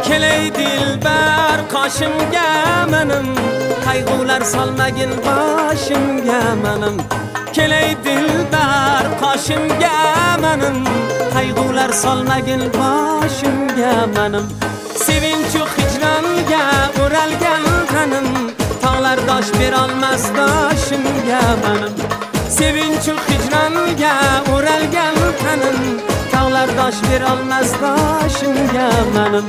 kelay dilbar qoshimga menim, qayg'ular solmagin boshimga menim. Kelay dilbar qoshimga menim, qayg'ular solmagin boshimga menim. Sevinchu hijronga o'ralgan tanim, tog'lar dosh berolmas boshimga menim. Sevinchu hijronga o'ralgan tanim, tog'lar dosh berolmas boshimga menim.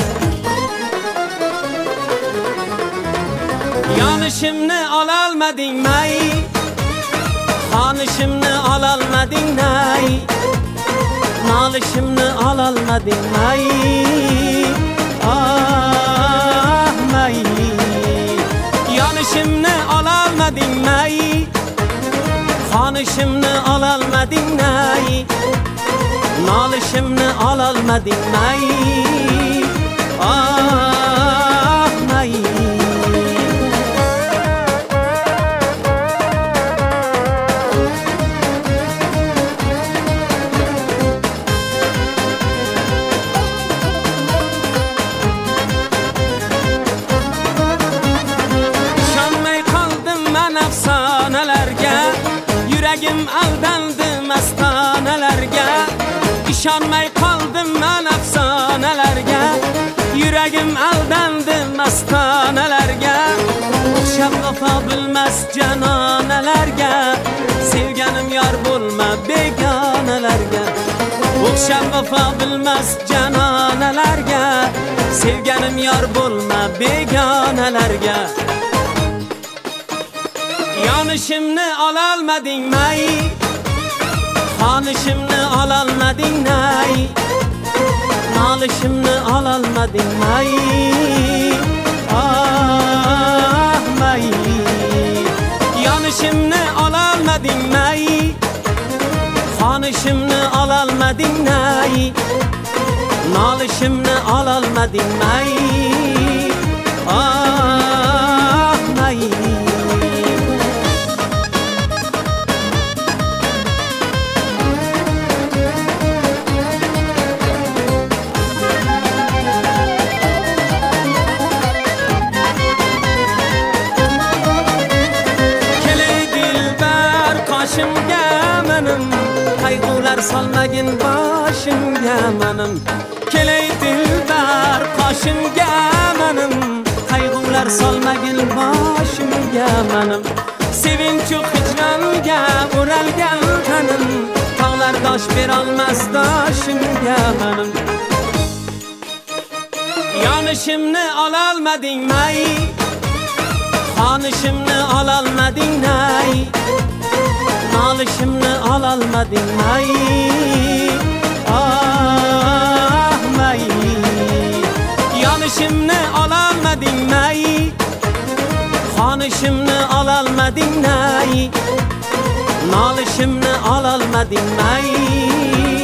Yonishimni ololmading may, xonishimni ololmading nay, nolishimni ololmading may, ah may. Yonishimni ololmading may, xonishimni ololmading nay, nolishimni ololmading may, ah may. Yuragim aldandi mastanalarga, ishonmay qoldim men afsonalarga. Yuragim aldandi mastanalarga, o'xshab vafo bilmas janonalarga. Sevganim yor bo'lma begonalarga, o'xshab vafo bilmas janonalarga. Sevganim yor bo'lma begonalarga. Yonishimni ololmading may, xonishimni ololmading nay, nolishimni ololmading may, ah may. Yonishimni ololmading may, xonishimni ololmading nay, nolishimni ololmading may, ah may. Qoshimga menim, qayg'ular solmagin boshimga menim. Kelay dilbar qoshimga menim, qayg'ular solmagin boshimga menim. Sevinchu hijronga o'ralgan tanim, tog'lar dosh berolmas doshimga menim. Yonishimni ololmading may, xonishimni ololmading nay, nolishimni ololmading may, ah may. Yonishimni ololmading may, xonishimni ololmading nay, nolishimni ololmading may.